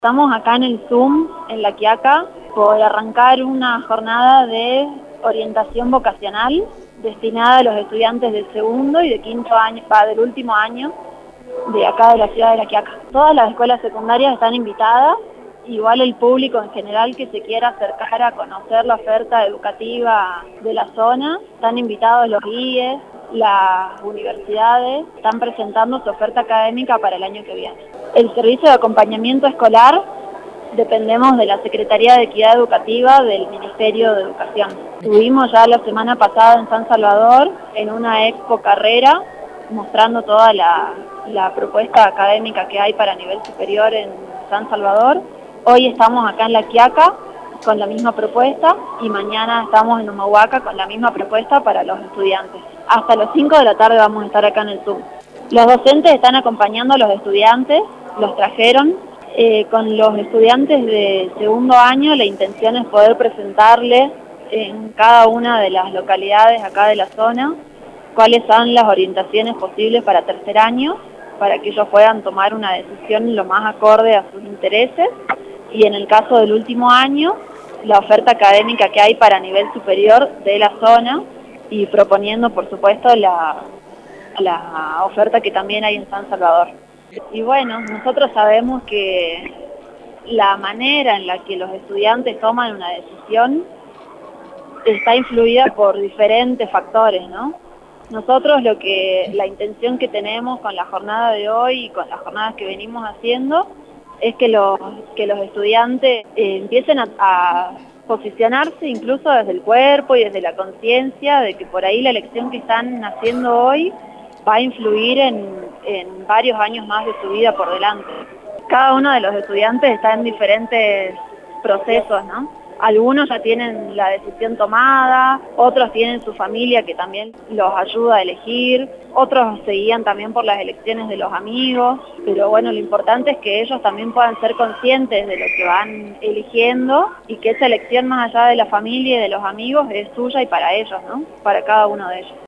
Estamos acá en el Zoom, en La Quiaca, por arrancar una jornada de orientación vocacional destinada a los estudiantes del segundo y de quinto año, del último año de acá de la ciudad de La Quiaca. Todas las escuelas secundarias están invitadas, igual el público en general que se quiera acercar a conocer la oferta educativa de la zona, están invitados los guíes, las universidades, están presentando su oferta académica para el año que viene. El servicio de acompañamiento escolar dependemos de la Secretaría de Equidad Educativa del Ministerio de Educación. Estuvimos ya la semana pasada en San Salvador en una expo carrera mostrando toda la propuesta académica que hay para nivel superior en San Salvador. Hoy estamos acá en La Quiaca con la misma propuesta y mañana estamos en Humahuaca con la misma propuesta para los estudiantes. Hasta las 5 de la tarde vamos a estar acá en el Zoom. Los docentes están acompañando a los estudiantes, los trajeron. Con los estudiantes de segundo año la intención es poder presentarles en cada una de las localidades acá de la zona cuáles son las orientaciones posibles para tercer año, para que ellos puedan tomar una decisión lo más acorde a sus intereses, y en el caso del último año, la oferta académica que hay para nivel superior de la zona, y proponiendo por supuesto la oferta que también hay en San Salvador. Y bueno, nosotros sabemos que la manera en la que los estudiantes toman una decisión está influida por diferentes factores, ¿no? Nosotros la intención que tenemos con la jornada de hoy y con las jornadas que venimos haciendo es que los estudiantes empiecen a posicionarse incluso desde el cuerpo y desde la conciencia de que por ahí la elección que están haciendo hoy va a influir en varios años más de su vida por delante. Cada uno de los estudiantes está en diferentes procesos, ¿no? Algunos ya tienen la decisión tomada, otros tienen su familia que también los ayuda a elegir, otros se guían también por las elecciones de los amigos, pero bueno, lo importante es que ellos también puedan ser conscientes de lo que van eligiendo y que esa elección más allá de la familia y de los amigos es suya y para ellos, ¿no? Para cada uno de ellos.